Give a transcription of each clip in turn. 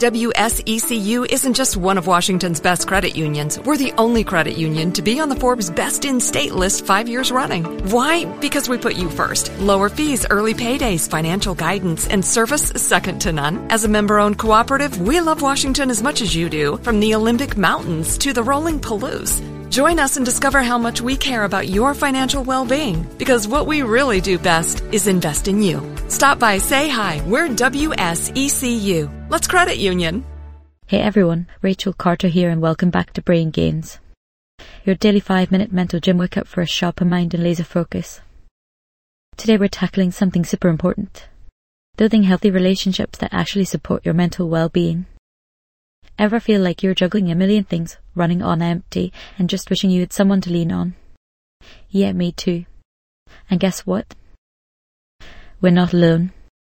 WSECU isn't just one of Washington's best credit unions. We're the only credit union to be on the Forbes Best in State list 5 years running. Why? Because we put you first. Lower fees, early paydays, financial guidance, and service second to none. As a member-owned cooperative, we love Washington as much as you do, from the Olympic Mountains to the rolling Palouse. Join us and discover how much we care about your financial well-being, because what we really do best is invest in you. Stop by, say hi. We're WSECU. Let's credit union. Hey everyone, Rachel Carter here and welcome back to Brain Gains, your daily 5-minute mental gym workout for a sharper mind and laser focus. Today we're tackling something super important: building healthy relationships that actually support your mental well-being. Ever feel like you're juggling a million things, running on empty, and just wishing you had someone to lean on? Yeah, me too. And guess what? We're not alone.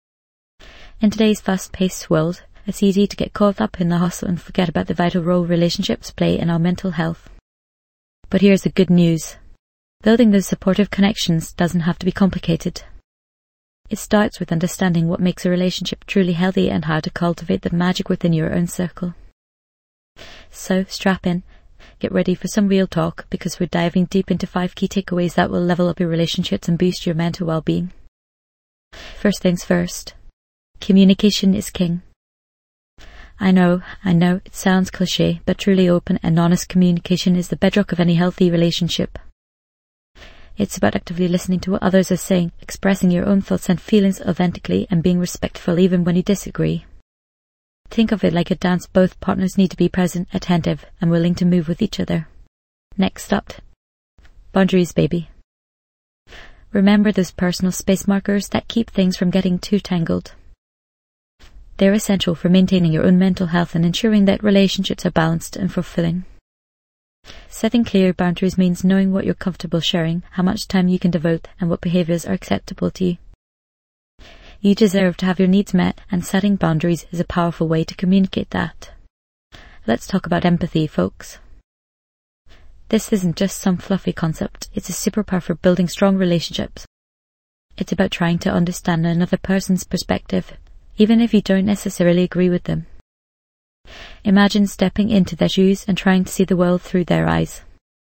In today's fast-paced world, it's easy to get caught up in the hustle and forget about the vital role relationships play in our mental health. But here's the good news. Building those supportive connections doesn't have to be complicated. It starts with understanding what makes a relationship truly healthy and how to cultivate the magic within your own circle. So strap in, get ready for some real talk, because we're diving deep into 5 key takeaways that will level up your relationships and boost your mental well-being. First things first, communication is king. I know, it sounds cliche, but truly open and honest communication is the bedrock of any healthy relationship. It's about actively listening to what others are saying, expressing your own thoughts and feelings authentically, and being respectful even when you disagree. Think of it like a dance. Both partners need to be present, attentive, and willing to move with each other. Next up, boundaries, baby. Remember those personal space markers that keep things from getting too tangled. They're essential for maintaining your own mental health and ensuring that relationships are balanced and fulfilling. Setting clear boundaries means knowing what you're comfortable sharing, how much time you can devote, and what behaviours are acceptable to you. You deserve to have your needs met, and setting boundaries is a powerful way to communicate that. Let's talk about empathy, folks. This isn't just some fluffy concept, it's a superpower for building strong relationships. It's about trying to understand another person's perspective, even if you don't necessarily agree with them. Imagine stepping into their shoes and trying to see the world through their eyes.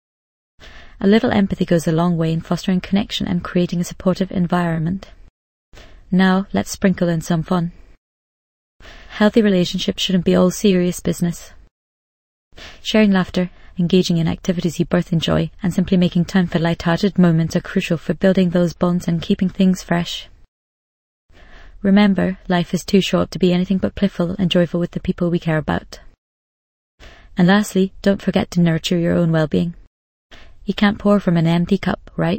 A little empathy goes a long way in fostering connection and creating a supportive environment. Now, let's sprinkle in some fun. Healthy relationships shouldn't be all serious business. Sharing laughter, engaging in activities you both enjoy, and simply making time for light-hearted moments are crucial for building those bonds and keeping things fresh. Remember, life is too short to be anything but playful and joyful with the people we care about. And lastly, don't forget to nurture your own well-being. You can't pour from an empty cup, right?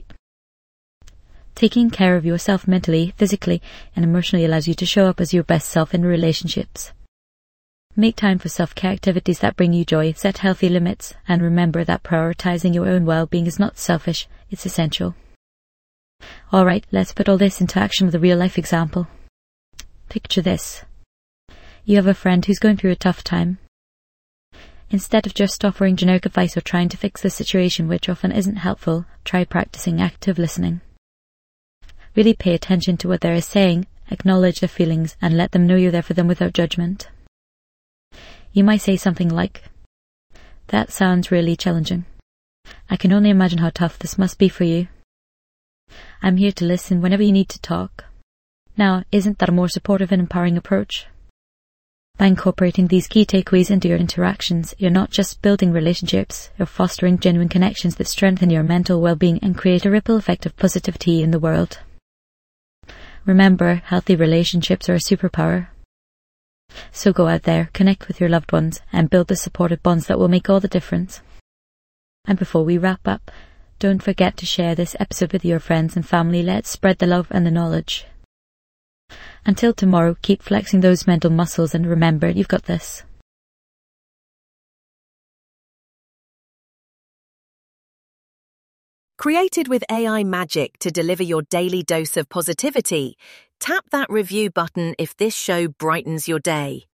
Taking care of yourself mentally, physically, and emotionally allows you to show up as your best self in relationships. Make time for self-care activities that bring you joy, set healthy limits, and remember that prioritizing your own well-being is not selfish, it's essential. Alright, let's put all this into action with a real-life example. Picture this. You have a friend who's going through a tough time. Instead of just offering generic advice or trying to fix the situation, which often isn't helpful, try practicing active listening. Really pay attention to what they're saying, acknowledge their feelings, and let them know you're there for them without judgment. You might say something like, "That sounds really challenging. I can only imagine how tough this must be for you. I'm here to listen whenever you need to talk." Now, isn't that a more supportive and empowering approach? By incorporating these key takeaways into your interactions, you're not just building relationships, you're fostering genuine connections that strengthen your mental well-being and create a ripple effect of positivity in the world. Remember, healthy relationships are a superpower. So go out there, connect with your loved ones, and build the supportive bonds that will make all the difference. And before we wrap up, don't forget to share this episode with your friends and family. Let's spread the love and the knowledge. Until tomorrow, keep flexing those mental muscles and remember, you've got this. Created with AI magic to deliver your daily dose of positivity, tap that review button if this show brightens your day.